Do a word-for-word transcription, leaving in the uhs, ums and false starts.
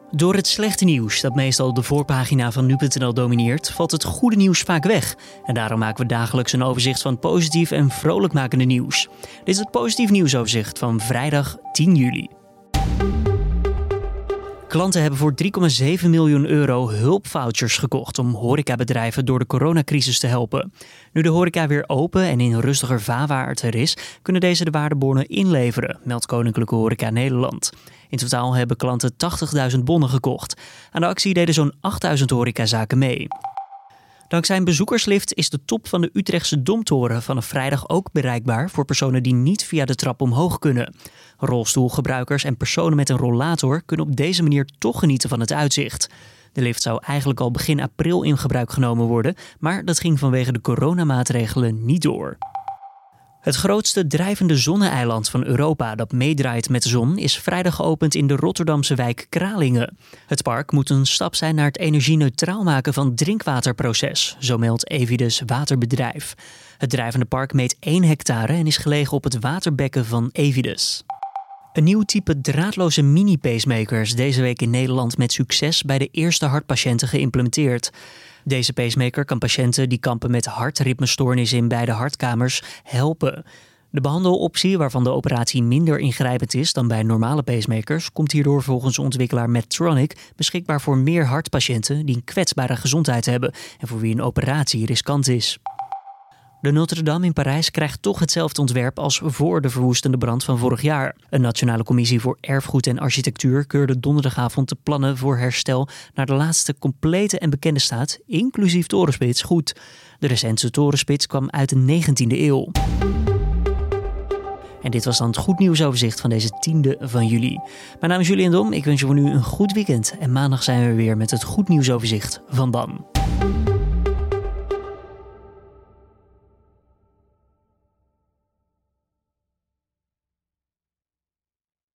Door het slechte nieuws, dat meestal de voorpagina van nu punt n l domineert, valt het goede nieuws vaak weg. En daarom maken we dagelijks een overzicht van positief en vrolijkmakende nieuws. Dit is het positief nieuwsoverzicht van vrijdag tien juli. Klanten hebben voor drie komma zeven miljoen euro hulpvouchers gekocht om horecabedrijven door de coronacrisis te helpen. Nu de horeca weer open en in rustiger vaarwater er is, kunnen deze de waardebonnen inleveren, meldt Koninklijke Horeca Nederland. In totaal hebben klanten tachtigduizend bonnen gekocht. Aan de actie deden zo'n achtduizend horecazaken mee. Dankzij een bezoekerslift is de top van de Utrechtse Domtoren vanaf vrijdag ook bereikbaar voor personen die niet via de trap omhoog kunnen. Rolstoelgebruikers en personen met een rollator kunnen op deze manier toch genieten van het uitzicht. De lift zou eigenlijk al begin april in gebruik genomen worden, maar dat ging vanwege de coronamaatregelen niet door. Het grootste drijvende zonne-eiland van Europa dat meedraait met de zon is vrijdag geopend in de Rotterdamse wijk Kralingen. Het park moet een stap zijn naar het energie-neutraal maken van het drinkwaterproces, zo meldt Evides Waterbedrijf. Het drijvende park meet één hectare en is gelegen op het waterbekken van Evides. Een nieuw type draadloze mini-pacemaker is deze week in Nederland met succes bij de eerste hartpatiënten geïmplementeerd. Deze pacemaker kan patiënten die kampen met hartritmestoornissen in beide hartkamers helpen. De behandeloptie, waarvan de operatie minder ingrijpend is dan bij normale pacemakers, komt hierdoor volgens ontwikkelaar Medtronic beschikbaar voor meer hartpatiënten die een kwetsbare gezondheid hebben en voor wie een operatie riskant is. De Notre-Dame in Parijs krijgt toch hetzelfde ontwerp als voor de verwoestende brand van vorig jaar. Een nationale commissie voor erfgoed en architectuur keurde donderdagavond de plannen voor herstel naar de laatste complete en bekende staat, inclusief torenspits, goed. De recentste torenspits kwam uit de negentiende eeuw. En dit was dan het goed nieuwsoverzicht van deze tiende van juli. Mijn naam is Julian Dom, ik wens je voor nu een goed weekend en maandag zijn we weer met het goed nieuwsoverzicht van dan.